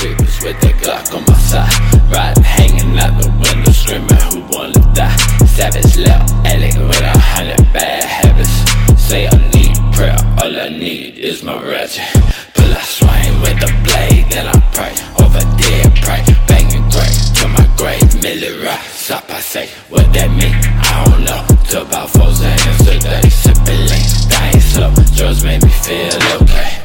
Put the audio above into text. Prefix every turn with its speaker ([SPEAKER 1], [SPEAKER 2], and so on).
[SPEAKER 1] creepers with the Glock on my side. Riding, hanging out the window, screaming who wanna die. Savage left alley with 100 bad habits. Say I need prayer, all I need is my ratchet. Pull a swing with the blade, then I pray over dead prey. Banging great to my grave, Millie Rock. Stop, I say, what that mean? I don't know. Took about 4 seconds today, sipping lean. Dying slow, drugs made me feel okay.